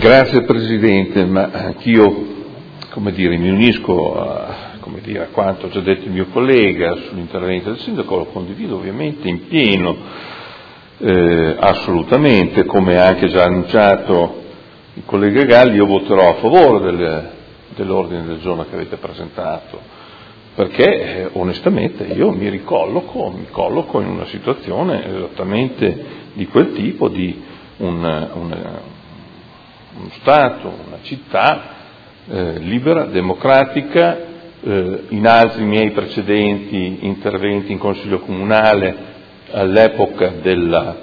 Grazie Presidente, ma anch'io mi unisco a quanto ha già detto il mio collega sull'intervento del Sindaco, lo condivido ovviamente in pieno, assolutamente, come ha anche già annunciato il collega Galli. Io voterò a favore dell'ordine del giorno che avete presentato, perché onestamente io mi colloco in una situazione esattamente di quel tipo, di uno Stato, una città libera, democratica. In altri miei precedenti interventi in Consiglio Comunale, all'epoca della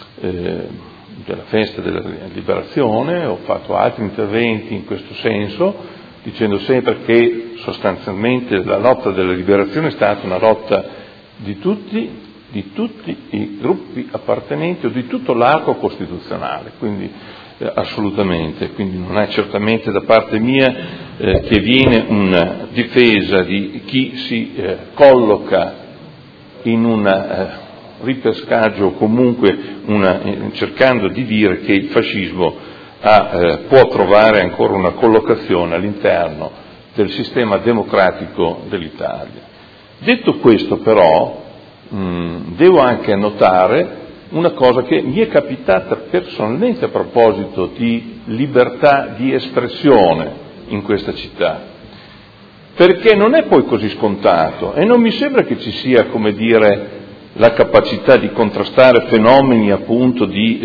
festa della Liberazione, ho fatto altri interventi in questo senso, dicendo sempre che sostanzialmente la lotta della liberazione è stata una lotta di tutti i gruppi appartenenti o di tutto l'arco costituzionale, quindi assolutamente, quindi non è certamente da parte mia che viene una difesa di chi si colloca in un ripescaggio o comunque cercando di dire che il fascismo può trovare ancora una collocazione all'interno del sistema democratico dell'Italia. Detto questo però, devo anche annotare una cosa che mi è capitata personalmente a proposito di libertà di espressione in questa città, perché non è poi così scontato e non mi sembra che ci sia, la capacità di contrastare fenomeni appunto di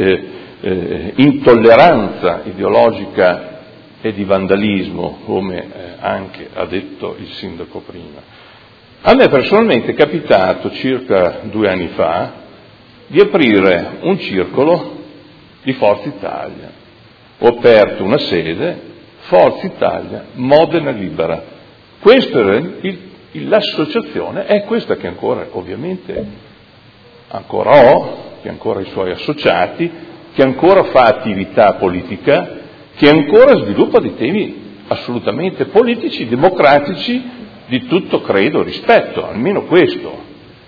intolleranza ideologica e di vandalismo, come anche ha detto il sindaco prima. A me personalmente è capitato circa 2 anni fa di aprire un circolo di Forza Italia. Ho aperto una sede, Forza Italia, Modena Libera. Questa era l'associazione, è questa che ancora ovviamente ancora ho, che ancora ha i suoi associati, che ancora fa attività politica, che ancora sviluppa dei temi assolutamente politici, democratici, di tutto credo rispetto, almeno questo.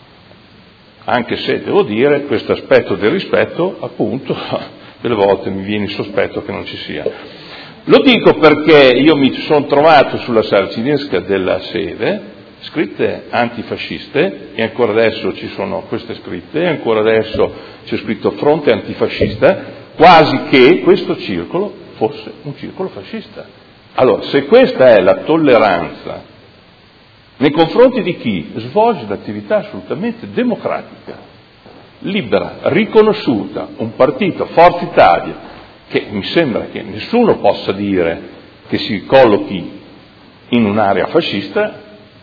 Anche se, devo dire, questo aspetto del rispetto, appunto, delle volte mi viene il sospetto che non ci sia. Lo dico perché io mi sono trovato sulla saracinesca della sede scritte antifasciste, e ancora adesso ci sono queste scritte, e ancora adesso c'è scritto fronte antifascista, quasi che questo circolo fosse un circolo fascista. Allora, se questa è la tolleranza nei confronti di chi svolge l'attività assolutamente democratica, libera, riconosciuta, un partito, Forza Italia, che mi sembra che nessuno possa dire che si collochi in un'area fascista,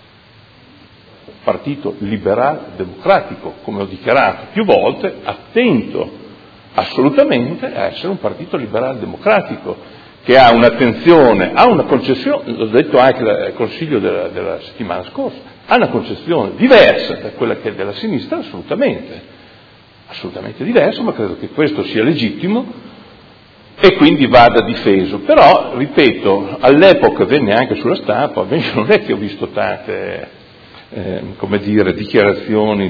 partito liberale democratico, come ho dichiarato più volte, attento assolutamente a essere un partito liberale democratico, che ha un'attenzione, ha una concezione, l'ho detto anche al Consiglio della settimana scorsa, ha una concezione diversa da quella che è della sinistra, assolutamente diversa, ma credo che questo sia legittimo e quindi vada difeso. Però, ripeto, all'epoca venne anche sulla stampa, non è che ho visto tante, dichiarazioni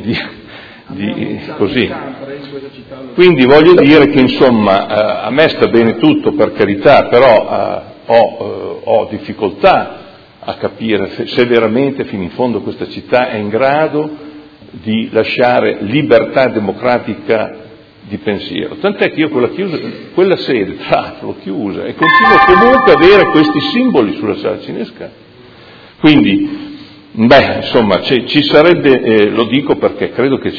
così. Quindi voglio dire che insomma a me sta bene tutto, per carità, però ho difficoltà a capire se veramente fino in fondo questa città è in grado di lasciare libertà democratica di pensiero. Tant'è che io quella sede, tra l'altro, l'ho chiusa e continuo comunque a avere questi simboli sulla saracinesca. Quindi ci sarebbe, lo dico perché credo che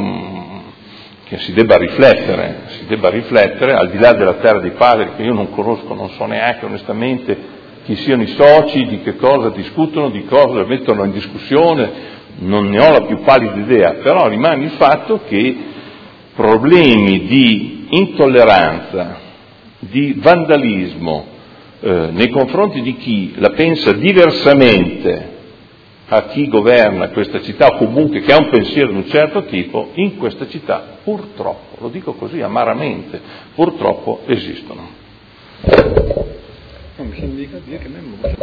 che si debba riflettere, al di là della terra dei padri, che io non conosco, non so neanche onestamente chi siano i soci, di che cosa discutono, di cosa mettono in discussione, non ne ho la più pallida idea, però rimane il fatto che problemi di intolleranza, di vandalismo nei confronti di chi la pensa diversamente a chi governa questa città, o comunque che ha un pensiero di un certo tipo, in questa città purtroppo, lo dico così amaramente, purtroppo esistono.